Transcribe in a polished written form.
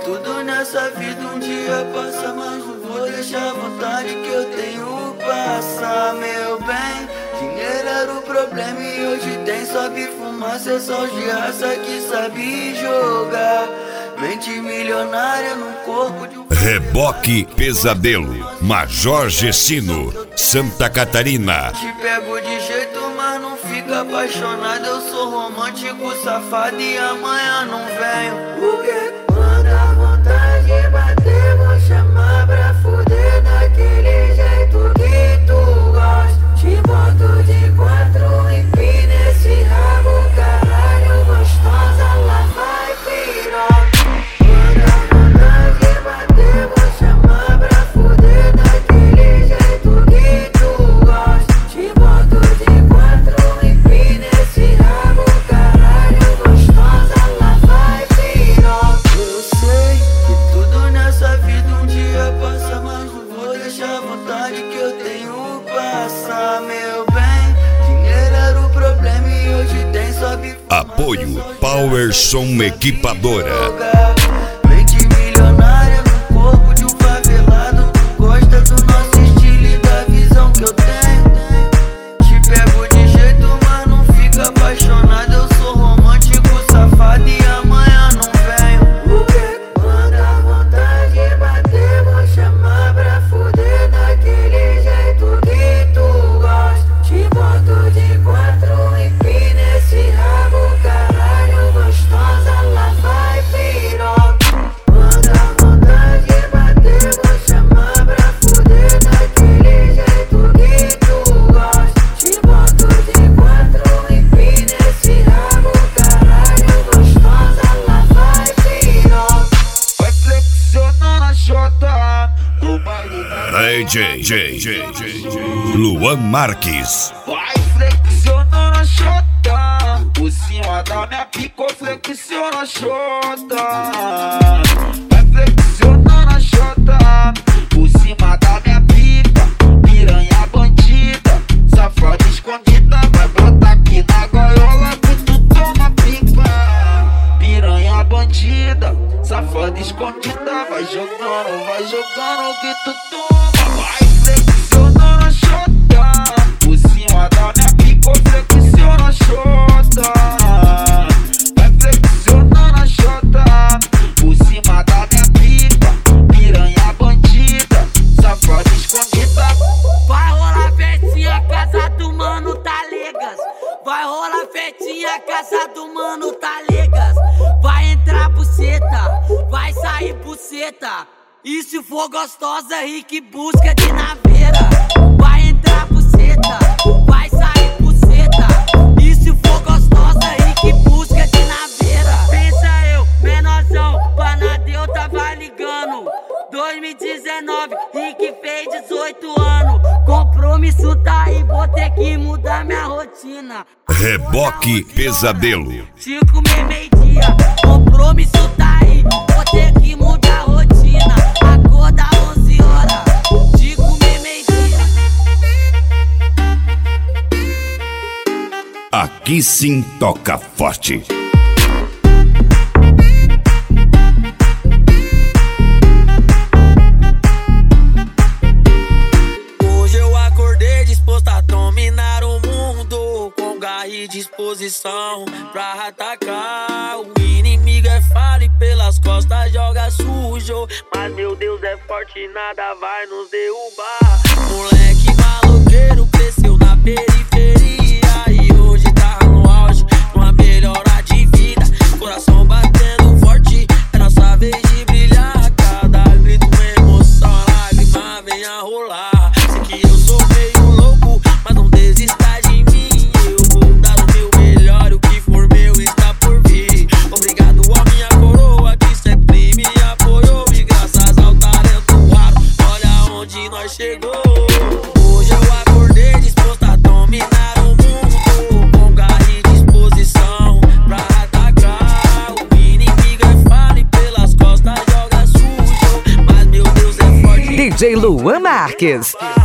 tudo nessa vida um dia passa, mas não vou deixar a vontade que eu tenho passar, meu bem. Dinheiro era o problema e hoje tem só fumaça, é só de raça que sabe jogar. Mente milionária no corpo de um... Reboque Pesadelo, Major Gessino, Santa Catarina. Te pego de jeito, mas não fica apaixonado. Eu sou romântico, safado e amanhã não venho. Porque quando a vontade bater, vou chamar pra fuder daquele jeito que tu gosta. Te boto de 4 e pina esse rabo, caralho, gostosa, lá vai piroca. Quando a vontade bater, vou chamar pra fuder daquele jeito que tu gosta. Te boto de 4 e pina esse rabo, caralho, gostosa, lá vai piroca. Eu sei que tudo nessa vida um dia passa, mas não vou deixar a vontade que eu tenho passar, meu bem. Dinheiro era o problema e hoje tem só Apoio Powerson Equipadora. Mente milionária no corpo de um favelado. Tu gosta do nosso estilo e da visão que eu tenho. Te pego de jeito, mas não fica apaixonado. Eu sou romântico, safado e amanhã não venho. Porque quando a vontade bater, vou chamar pra fuder daquele jeito que tu gosta. Te boto de 4 e pina esse rabo, caralho, gostosa, lá vai piroca. Quando a vontade bater, vou chamar pra fuder daquele jeito que tu gosta. Te boto de 4 e pina esse rabo, caralho, gostosa, lá vai piroca. Vai flexionando na chota do baile da DJ Luan Marques. vai flexionando a chota. Por cima da minha pica, flexiona a chota. Vai flexionando a chota. Por cima da minha pica, piranha bandida, safada escondida. Vai botar aqui na gaiola que tu toma pica. Piranha bandida, safada escondida. Vai jogando que tu toma. Vai flexionando a chota. Por cima da minha pica, flexiona a chota. Vai flexionando a chota. Por cima da minha pica, piranha bandida, safada escondida. Vai rolar festinha, casa do mano Talegas. Vai rolar festinha, casa do mano Talegas. Vai entrar buceta, vai sair buceta. E se for gostosa, Rick busca de naveira. Vai entrar buceta, vai sair buceta. E se for gostosa, Rick busca de naveira. Pensa eu, menorzão, Panadeu tava ligando. 2019, Rick fez 18 anos. Compromisso tá aí, vou ter que mudar minha rotina. Reboque Pesadelo. 5 meio-dia, compromisso tá aí, vou ter que mudar a rotina. Acorda 11 horas, de comer meio-dia. Aqui sim toca forte. Hoje eu acordei disposto a dominar o mundo, com garra e disposição pra atacar. O inimigo é falho e pelas costas joga sujo, mas meu Deus é forte e nada vai nos derrubar. Moleque maloqueiro cresceu na periferia e hoje tá no auge, numa melhora de vida. Coração batendo forte, é nossa vez de brilhar. Cada grito uma emoção, a lágrima vem a rolar. Sei que eu sou meio louco, mas não desista de mim. Eu vou dar o meu melhor, o que for meu está por vir. Obrigado a minha coroa que sempre me apoiou. E graças ao talento raro, olha onde nós chegou. Hoje eu acordei disposto a dominar o mundo, com garra e disposição pra atacar. O inimigo é falho e pelas costas joga sujo, mas meu Deus é forte. DJ Luan Marques.